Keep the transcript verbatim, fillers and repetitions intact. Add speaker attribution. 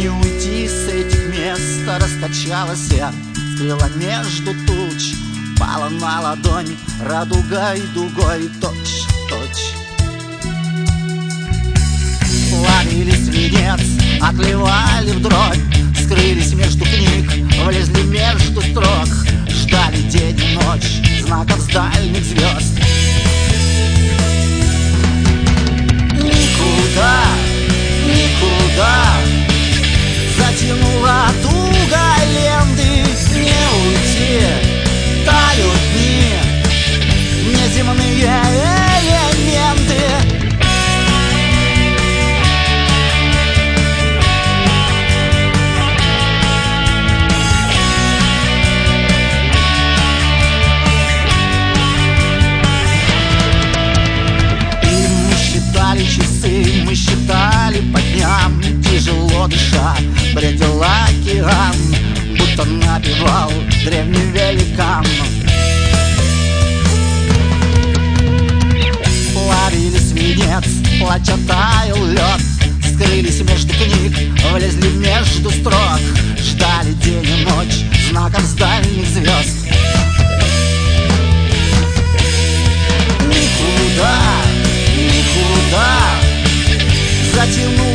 Speaker 1: Не уйти с этих мест, раскачалась я, скрыла между туч, пала на ладонь радугой дугой точь-точь. Плавили свинец, отливали в дробь, скрылись между книг, влезли между строк, ждали день и ночь знаков с дальних звезд. Никуда, никуда затянула туго ленты, не уйти, тают дни, неземные элементы. Часы мы считали по дням, тяжело дыша, бредил океан, будто напевал древний великан. Плавили свинец, плача таял лед, скрылись между книг, влезли между строк, ждали день и ночь знаков с дальних звезд. Никуда, никуда затянул